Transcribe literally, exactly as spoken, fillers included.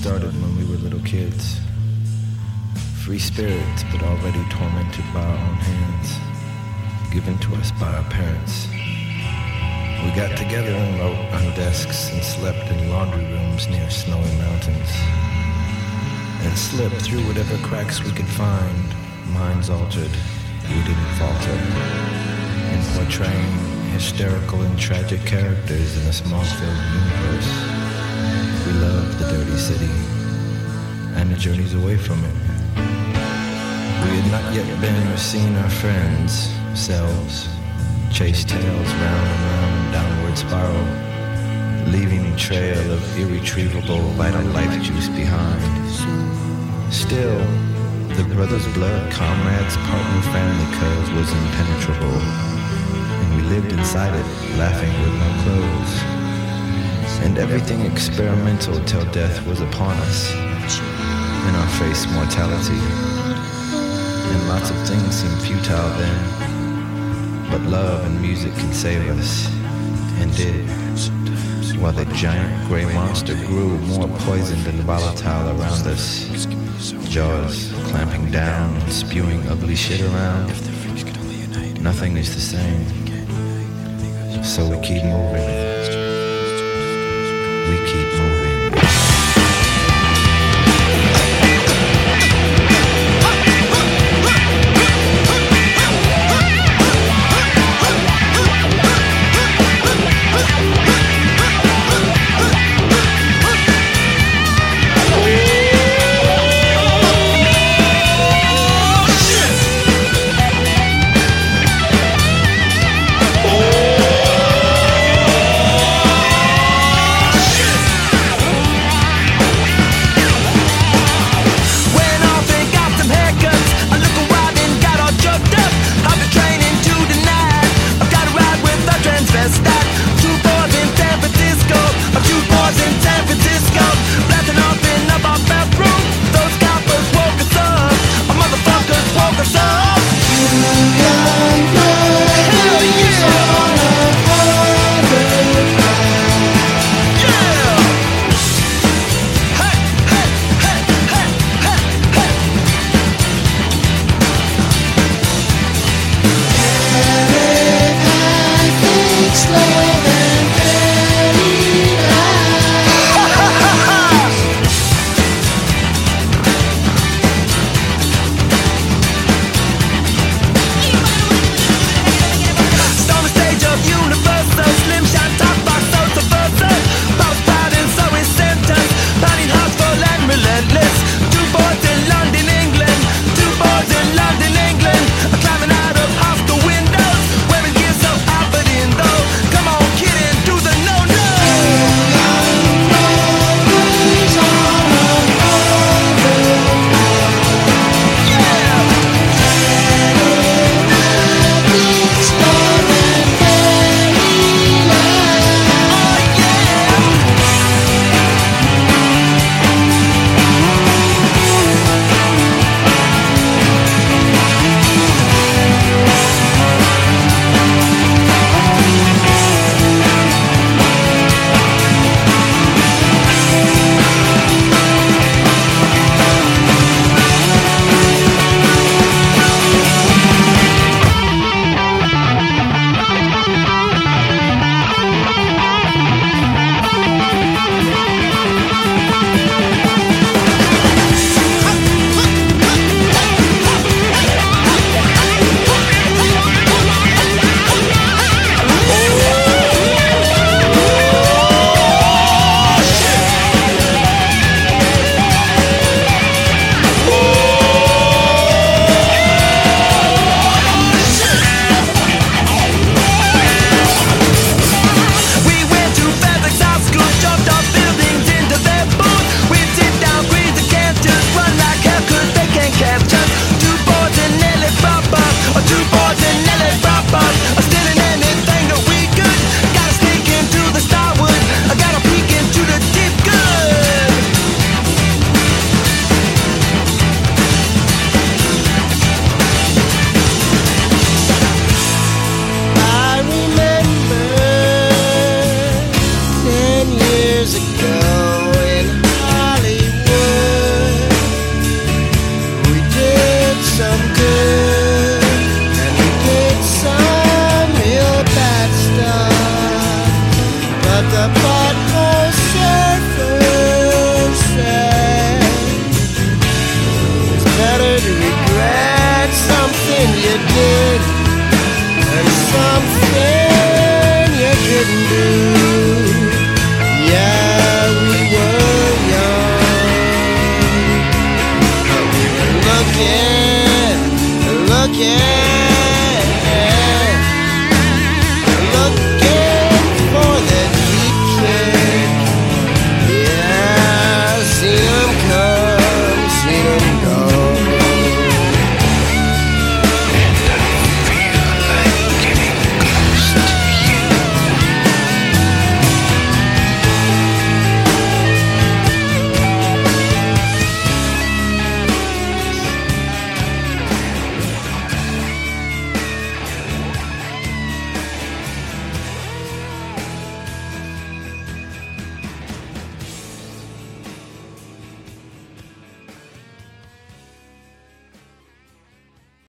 started when we were little kids. Free spirits, but already tormented by our own hands, given to us by our parents. We got together and wrote on desks and slept in laundry rooms near snowy mountains, and slipped through whatever cracks we could find, minds altered, we didn't falter, in portraying hysterical and tragic characters in a small-filled universe. We loved the dirty city, and the journeys away from it. We had not yet been or seen our friends, selves, chase tails round and round in downward spiral, leaving a trail of irretrievable vital life juice behind. Still, the brothers' blood, comrades, partner, family cause was impenetrable, and we lived inside it, laughing with no clothes, and everything experimental till death was upon us, in our face mortality, and lots of things seemed futile then. But love and music can save us, and did, while the giant gray monster grew more poisoned and volatile around us, jaws clamping down and spewing ugly shit around. Nothing is the same, so we keep moving. We keep moving. again.